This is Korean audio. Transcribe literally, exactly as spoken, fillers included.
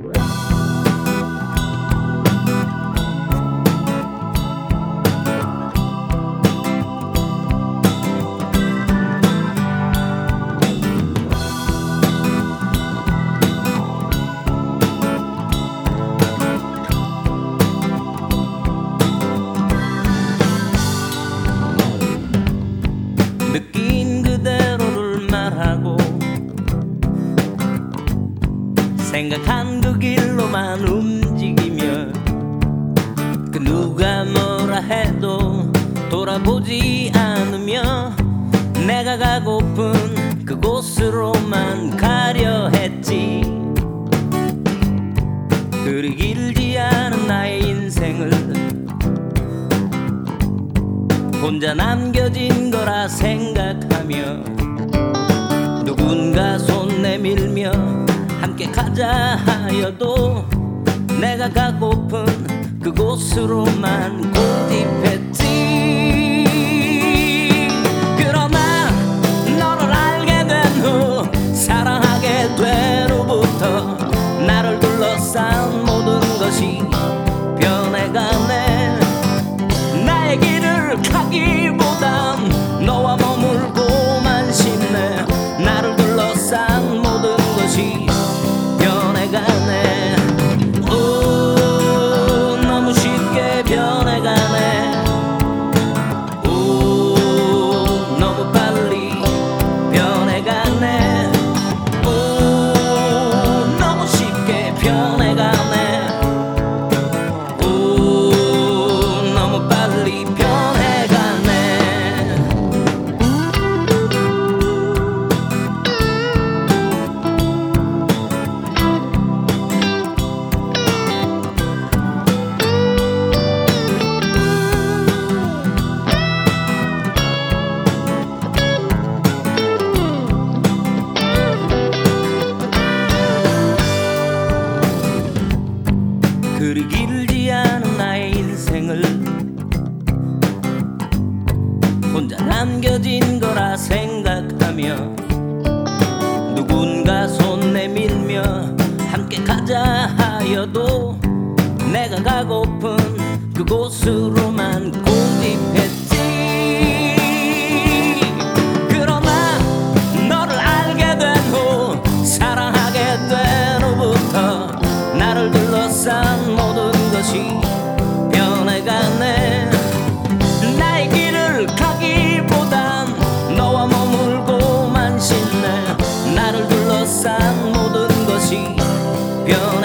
느낀 그대로를 말하고 생각한 그 길로만 움직이며 그 누가 뭐라 해도 돌아보지 않으며 내가 가고픈 그곳으로만 가려 했지. 그리 길지 않은 나의 인생을 혼자 남겨진 거라 생각하며 누군가 손 내밀며 함께 가자 하여도 내가 가고픈 그곳으로만 고집했지. 그러나 너를 알게 된 후 사랑하게 된 후부터 나를 둘러싼 모든 것이 변해가네. 나의 길을 가기보단 너와 머물고만 싶네. 나를 둘러싼 모든 것이 변해가네. 오, 너무 쉽게 변해가네. 오, 너무 빨리 변해가네. 오, 너무 쉽게 변해가네. 오, 너무 빨리 변해가네. 그리 길지 않은 나의 인생을 혼자 남겨진 거라 생각하며 누군가 손 내밀며 함께 가자 하여도 내가 가고픈 그곳으로만 고집했지. 그러나 너를 알게 된 후 사랑하게 된 후부터 나를 둘러싼 모든 것이 변해가네. 나의 길을 가기보단 너와 머물고만 싶네. 나를 둘러싼 모든 것이 변해